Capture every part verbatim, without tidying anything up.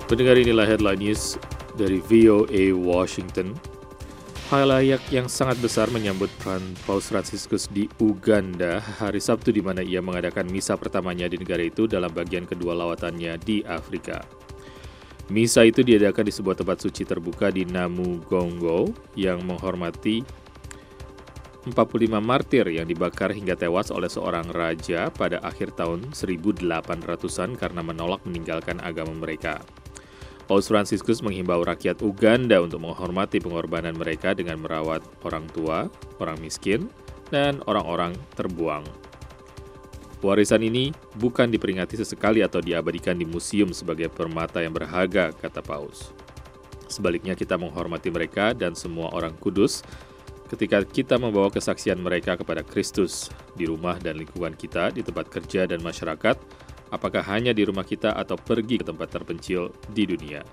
Pendengar, inilah headline news dari V O A Washington. Halayak yang sangat besar menyambut Paus Fransiskus di Uganda hari Sabtu, di mana ia mengadakan misa pertamanya di negara itu dalam bagian kedua lawatannya di Afrika. Misa itu diadakan di sebuah tempat suci terbuka di Namugongo yang menghormati empat puluh lima martir yang dibakar hingga tewas oleh seorang raja pada akhir tahun seribu delapan ratusan karena menolak meninggalkan agama mereka. Paus Fransiskus menghimbau rakyat Uganda untuk menghormati pengorbanan mereka dengan merawat orang tua, orang miskin, dan orang-orang terbuang. Warisan ini bukan diperingati sesekali atau diabadikan di museum sebagai permata yang berharga, kata Paus. Sebaliknya, kita menghormati mereka dan semua orang kudus ketika kita membawa kesaksian mereka kepada Kristus di rumah dan lingkungan kita, di tempat kerja dan masyarakat, apakah hanya di rumah kita atau pergi ke tempat terpencil di dunia.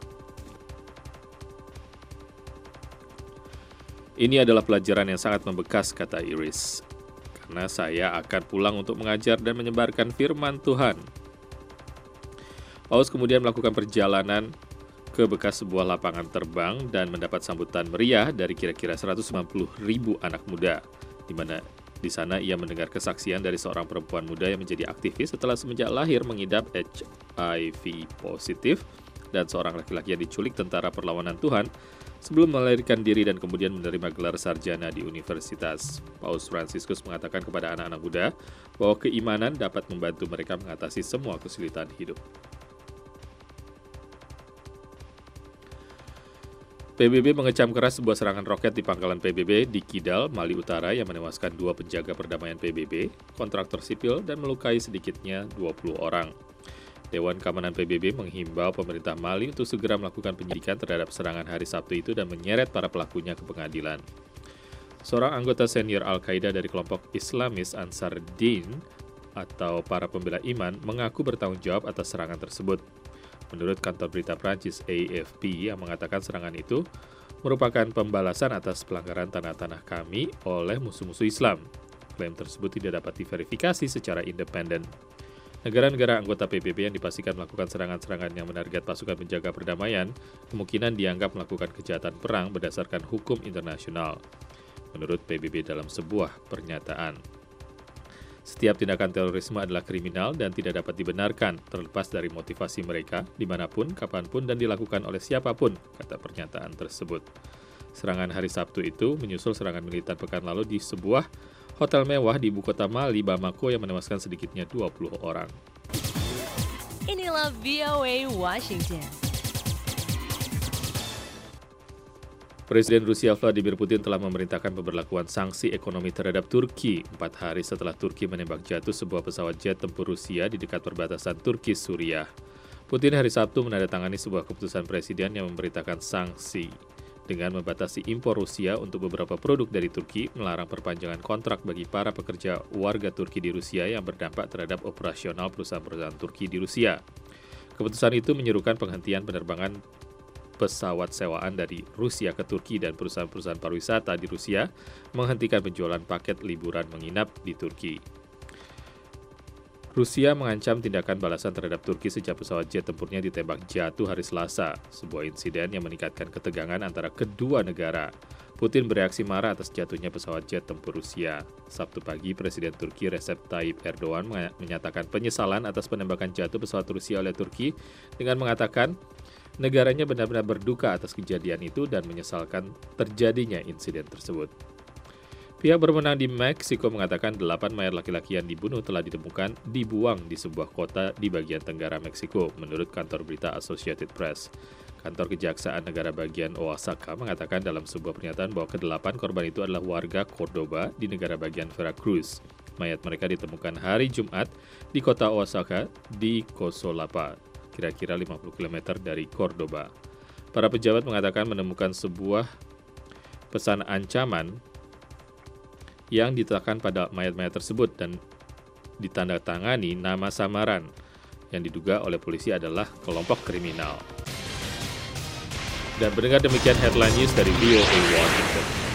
Ini adalah pelajaran yang sangat membekas, kata Iris, karena saya akan pulang untuk mengajar dan menyebarkan firman Tuhan. Paus kemudian melakukan perjalanan ke bekas sebuah lapangan terbang dan mendapat sambutan meriah dari kira-kira seratus sembilan puluh ribu anak muda, di mana di sana ia mendengar kesaksian dari seorang perempuan muda yang menjadi aktivis setelah semenjak lahir mengidap H I V positif, dan seorang laki-laki yang diculik tentara perlawanan Tuhan sebelum melahirkan diri dan kemudian menerima gelar sarjana di universitas. Paus Fransiskus mengatakan kepada anak-anak muda bahwa keimanan dapat membantu mereka mengatasi semua kesulitan hidup. P B B mengecam keras sebuah serangan roket di pangkalan P B B di Kidal, Mali Utara yang menewaskan dua penjaga perdamaian P B B, kontraktor sipil, dan melukai sedikitnya dua puluh orang. Dewan Keamanan P B B menghimbau pemerintah Mali untuk segera melakukan penyidikan terhadap serangan hari Sabtu itu dan menyeret para pelakunya ke pengadilan. Seorang anggota senior Al-Qaeda dari kelompok Islamis Ansar Din atau para pembela iman mengaku bertanggung jawab atas serangan tersebut. Menurut kantor berita Prancis A F P yang mengatakan serangan itu merupakan pembalasan atas pelanggaran tanah-tanah kami oleh musuh-musuh Islam. Klaim tersebut tidak dapat diverifikasi secara independen. Negara-negara anggota P B B yang dipastikan melakukan serangan-serangan yang menarget pasukan penjaga perdamaian kemungkinan dianggap melakukan kejahatan perang berdasarkan hukum internasional, menurut P B B dalam sebuah pernyataan. Setiap tindakan terorisme adalah kriminal dan tidak dapat dibenarkan, terlepas dari motivasi mereka, dimanapun, kapanpun, dan dilakukan oleh siapapun, kata pernyataan tersebut. Serangan hari Sabtu itu menyusul serangan militer pekan lalu di sebuah hotel mewah di ibu kota Mali, Bamako, yang menewaskan sedikitnya dua puluh orang. Inilah V O A Washington. Presiden Rusia Vladimir Putin telah memerintahkan pemberlakuan sanksi ekonomi terhadap Turki empat hari setelah Turki menembak jatuh sebuah pesawat jet tempur Rusia di dekat perbatasan Turki-Suriah. Putin hari Sabtu menandatangani sebuah keputusan presiden yang memerintahkan sanksi dengan membatasi impor Rusia untuk beberapa produk dari Turki, melarang perpanjangan kontrak bagi para pekerja warga Turki di Rusia yang berdampak terhadap operasional perusahaan-perusahaan Turki di Rusia. Keputusan itu menyerukan penghentian penerbangan pesawat sewaan dari Rusia ke Turki dan perusahaan-perusahaan pariwisata di Rusia menghentikan penjualan paket liburan menginap di Turki. Rusia mengancam tindakan balasan terhadap Turki sejak pesawat jet tempurnya ditembak jatuh hari Selasa, sebuah insiden yang meningkatkan ketegangan antara kedua negara. Putin bereaksi marah atas jatuhnya pesawat jet tempur Rusia. Sabtu pagi, Presiden Turki Recep Tayyip Erdogan menyatakan penyesalan atas penembakan jatuh pesawat Rusia oleh Turki dengan mengatakan negaranya benar-benar berduka atas kejadian itu dan menyesalkan terjadinya insiden tersebut. Pihak berwenang di Meksiko mengatakan delapan mayat laki-laki yang dibunuh telah ditemukan dibuang di sebuah kota di bagian tenggara Meksiko, menurut kantor berita Associated Press. Kantor Kejaksaan Negara bagian Oaxaca mengatakan dalam sebuah pernyataan bahwa kedelapan korban itu adalah warga Cordoba di negara bagian Veracruz. Mayat mereka ditemukan hari Jumat di kota Oaxaca di Cosolapa, kira-kira lima puluh kilometer dari Cordoba. Para pejabat mengatakan menemukan sebuah pesan ancaman yang diletakkan pada mayat-mayat tersebut dan ditandatangani nama samaran yang diduga oleh polisi adalah kelompok kriminal. Dan mendengar demikian headline news dari V O A Washington.